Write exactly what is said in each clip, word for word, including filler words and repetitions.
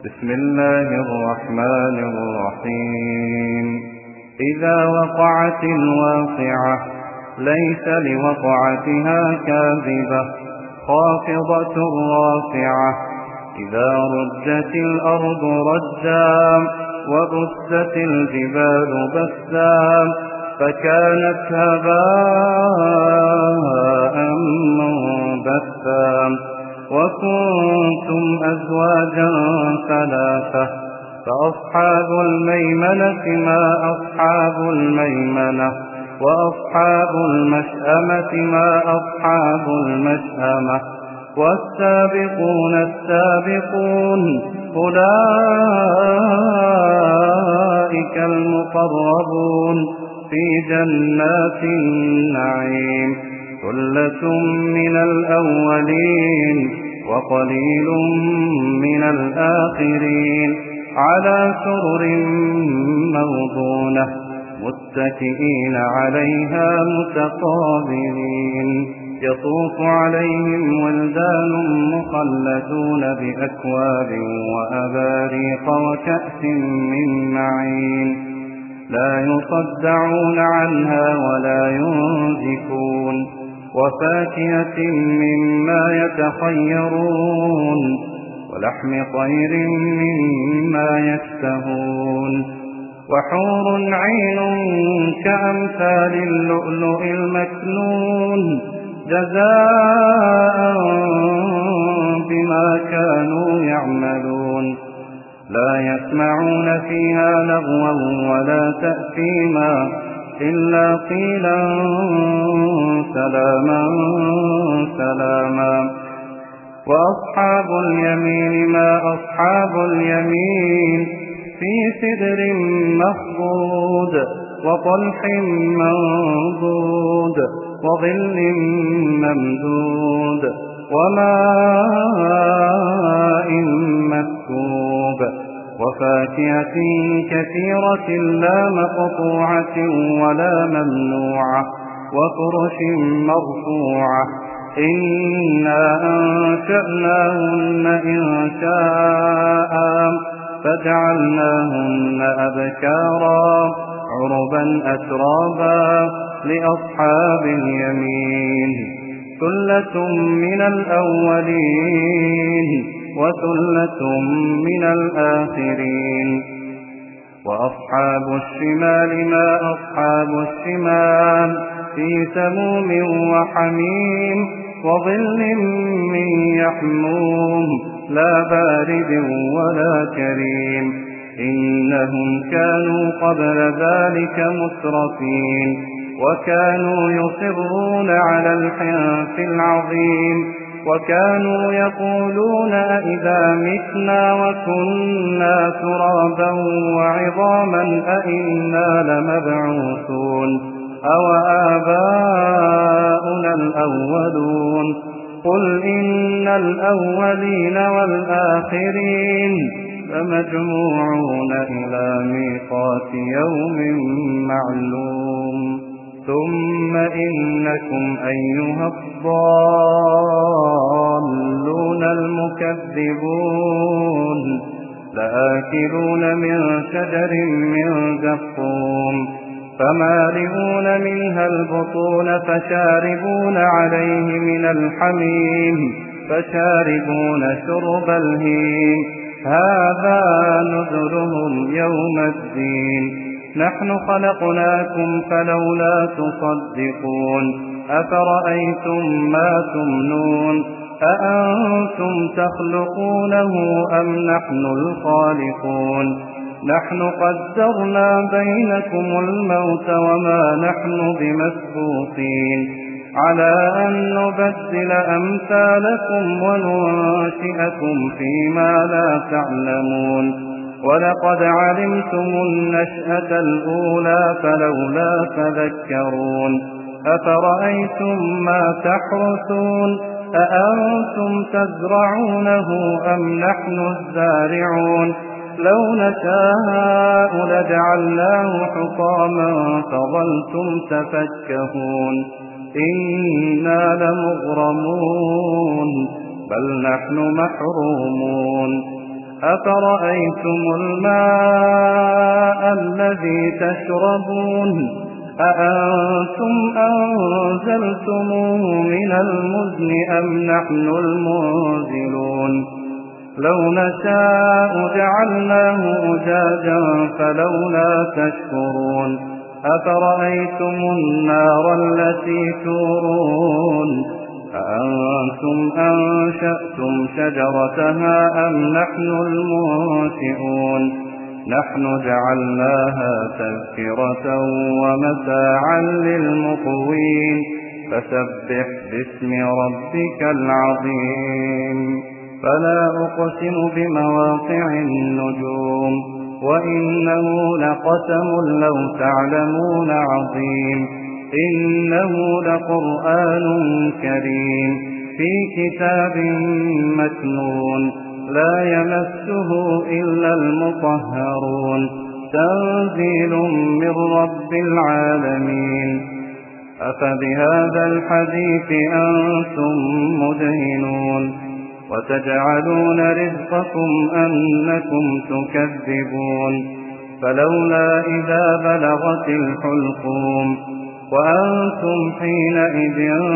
بسم الله الرحمن الرحيم إذا وقعت الواقعة ليس لوقعتها كاذبة خافضة رافعة إذا رجت الأرض رجا وبست الجبال بسا فكانت هباء منبثا وكنتم أزواجا ثلاثة فأصحاب الميمنة ما أصحاب الميمنة وأصحاب المشأمة ما أصحاب المشأمة والسابقون السابقون أولئك المقربون في جنات النعيم ثلة من الأولين وقليل من الآخرين على سرر موضونة متكئين عليها متقابلين يطوف عليهم ولدان مخلدون بأكواب وأباريق وكأس من معين لا يصدعون عنها ولا ينزفون وفاكهة مما يتخيرون ولحم طير مما يشتهون وحور عين كأمثال اللؤلؤ المكنون جزاء بما كانوا يعملون لا يسمعون فيها لغوا ولا تأثيما إلا قيلا سلاما سلاما وأصحاب اليمين ما أصحاب اليمين في سدر مخضود وطلح منضود وظل ممدود وماء مسكوب وفاكهة كثيرة لا مقطوعة ولا ممنوعة وفرش مرفوعة إنا أنشأناهن إنشاء فجعلناهن أبكارا عربا أترابا لأصحاب اليمين ثلة من الأولين وثلة من الآخرين وأصحاب الشمال ما أصحاب الشمال في سموم وحميم وظل من يحموم لا بارد ولا كريم إنهم كانوا قبل ذلك مترفين وكانوا يصرون على الحنث العظيم وكانوا يقولون أئذا متنا وكنا ترابا وعظاما أئنا لمبعوثون أو آباؤنا الأولون قل إن الأولين والآخرين لمجموعون إلى ميقات يوم معلوم ثم إنكم أيها الضالون المكذبون لآكلون من شجر من زقوم فمالئون منها البطون فشاربون عليه من الحميم فشاربون شرب الهيم هذا نذرهم يوم الدين نحن خلقناكم فلولا تصدقون أفرأيتم ما تمنون أأنتم تخلقونه أم نحن الخالقون نحن قدرنا بينكم الموت وما نحن بمسبوقين على أن نبدل أمثالكم وننشئكم فيما لا تعلمون ولقد علمتم النشأة الأولى فلولا تذكرون أفرأيتم ما تحرثون أأنتم تزرعونه أم نحن الزارعون لو نشاء لجعلناه حطاما فظلتم تفكهون إنا لمغرمون بل نحن محرومون أفرأيتم الماء الذي تشربون أأنتم أنزلتموه من المزن أم نحن المنزلون لو نشاء جعلناه أجاجا فلولا تشكرون أفرأيتم النار التي تورون أأنتم أنشأتم شجرتها أم نحن المنشئون نحن جعلناها تذكرة ومتاعا للمقوين فسبح باسم ربك العظيم فلا أقسم بمواقع النجوم وإنه لقسم لو تعلمون عظيم إنه لقرآن كريم في كتاب مكنون لا يمسه إلا المطهرون تنزيل من رب العالمين أفبهذا الحديث أنتم مدهنون وتجعلون رزقكم أنكم تكذبون فلولا إذا بلغت الحلقوم وأنتم حينئذ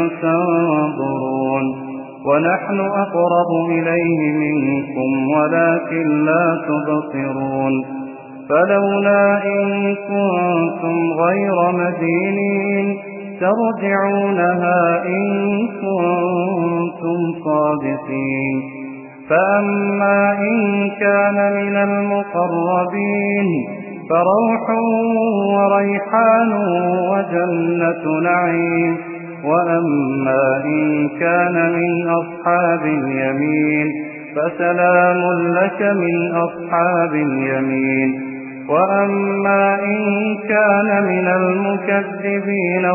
تنظرون ونحن أقرب إليه منكم ولكن لا تبصرون فلولا إن كنتم غير مدينين ترجعونها إن كنتم صادقين فأما إن كان من المقربين فروح وريحان وجنة نعيم وأما إن كان من أصحاب اليمين فسلام لك من أصحاب اليمين وأما إن كان من المكذبين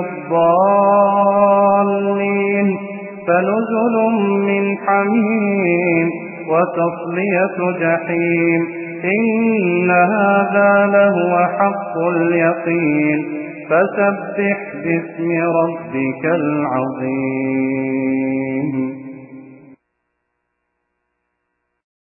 الضالين فنزل من حميم وتصلية جحيم إن هذا لهو حق اليقين فسبح باسم ربك العظيم.